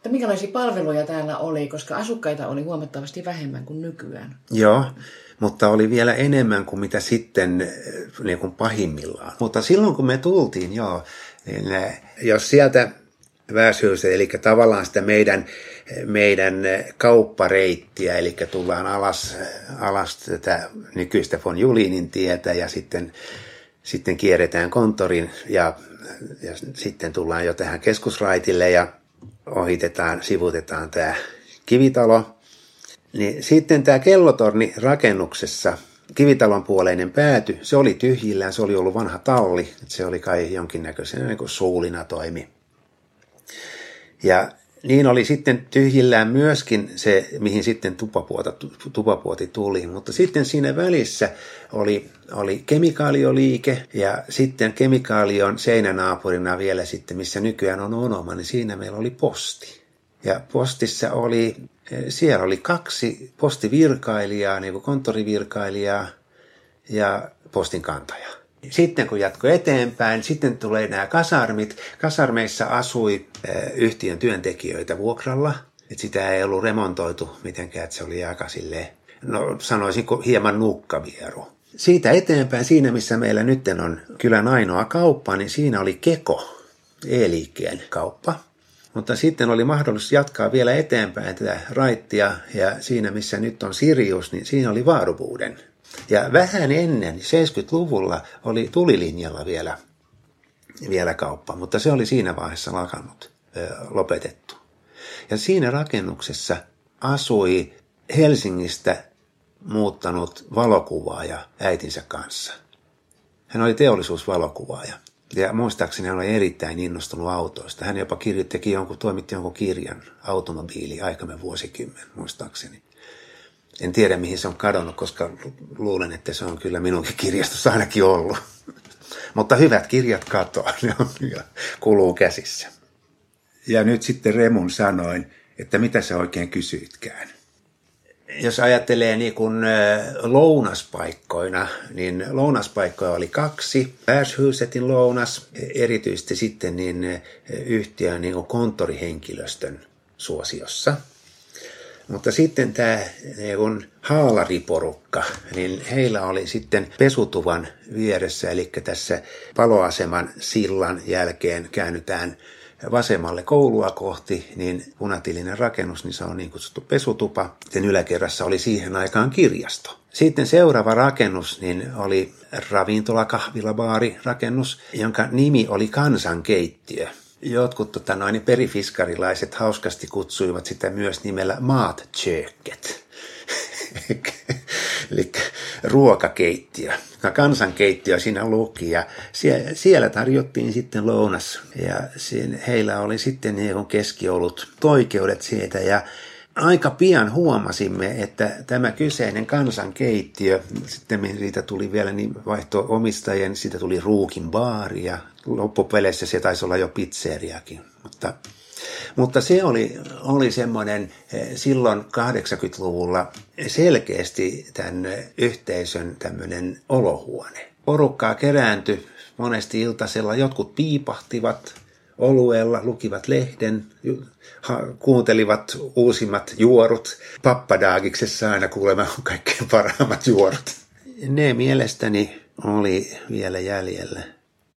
Minkälaisia palveluja täällä oli, koska asukkaita oli huomattavasti vähemmän kuin nykyään? Joo, mutta oli vielä enemmän kuin mitä sitten niin kuin pahimmillaan. Mutta silloin kun me tultiin, niin jos sieltä Värshuset, eli tavallaan sitä meidän kauppareittiä, eli tullaan alas tätä nykyistä von Julinin tietä ja sitten kierretään konttorin ja sitten tullaan jo tähän keskusraitille ja sivutetaan tämä kivitalo. Niin sitten tämä kellotorni rakennuksessa, kivitalon puoleinen pääty, se oli tyhjillään, se oli ollut vanha talli, se oli kai jonkinnäköisen niin kuin suulina toimi. Ja niin oli sitten tyhjillään myöskin se, mihin sitten tupapuoti tuli, mutta sitten siinä välissä oli kemikaalioliike ja sitten kemikaalion seinänaapurina vielä sitten, missä nykyään on Onoma, niin siinä meillä oli posti. Ja postissa siellä oli 2 postivirkailijaa, niin kuin konttorivirkailijaa ja postinkantaja. Sitten kun jatkoi eteenpäin, sitten tulee nämä kasarmit. Kasarmeissa asui yhtiön työntekijöitä vuokralla. Et sitä ei ollut remontoitu mitenkään, että se oli aika silleen, no sanoisinko hieman nukkavieru. Siitä eteenpäin, siinä missä meillä nyt on kylän ainoa kauppa, niin siinä oli Keko, E-liikkeen kauppa. Mutta sitten oli mahdollisuus jatkaa vielä eteenpäin tätä raittia ja siinä missä nyt on Sirius, niin siinä oli Vaarupuuden. Ja vähän ennen, 70-luvulla, oli Tulilinjalla vielä kauppa, mutta se oli siinä vaiheessa lopetettu. Ja siinä rakennuksessa asui Helsingistä muuttanut valokuvaaja äitinsä kanssa. Hän oli teollisuusvalokuvaaja ja muistaakseni hän oli erittäin innostunut autoista. Hän jopa toimitti jonkun kirjan, Automobiili, aikamme vuosikymmen, muistaakseni. En tiedä, mihin se on kadonnut, koska luulen, että se on kyllä minunkin kirjastossa ainakin ollut. Mutta hyvät kirjat katoaa, ne on ja kuluu käsissä. Ja nyt sitten Remun sanoin, että mitä sä oikein kysyitkään? Jos ajattelee niin kuin lounaspaikkoina, niin lounaspaikkoja oli 2. Värshusetin lounas, erityisesti sitten niin yhtiön niin kuin konttorihenkilöstön suosiossa. Mutta sitten tämä niin haalariporukka, niin heillä oli sitten pesutuvan vieressä, eli tässä paloaseman sillan jälkeen käännytään vasemmalle koulua kohti, niin punatilinen rakennus, niin se on niin kutsuttu pesutupa. Sitten yläkerrassa oli siihen aikaan kirjasto. Sitten seuraava rakennus niin oli ravintola, kahvila, baari rakennus, jonka nimi oli Kansankeittiö. Jotkut perifiskarilaiset hauskasti kutsuivat sitä myös nimellä Matköket, eli ruokakeittiö. Kansankeittiö siinä luki ja siellä tarjottiin sitten lounas ja heillä oli sitten keskiolut oikeudet siitä ja aika pian huomasimme, että tämä kyseinen kansankeittiö, sitten siitä tuli vielä niin vaihto-omistajien, siitä tuli Ruukin baari ja loppupeleissä se taisi olla jo pizzeriakin. Mutta se oli semmoinen silloin 80-luvulla selkeästi tämän yhteisön tämmöinen olohuone. Porukkaa kerääntyi monesti iltasella, jotkut piipahtivat oluella, lukivat lehden, kuuntelivat uusimmat juorut. Pappadaagiksessa aina kuulemma kaikkein parhaimmat juorut. Ne mielestäni oli vielä jäljellä.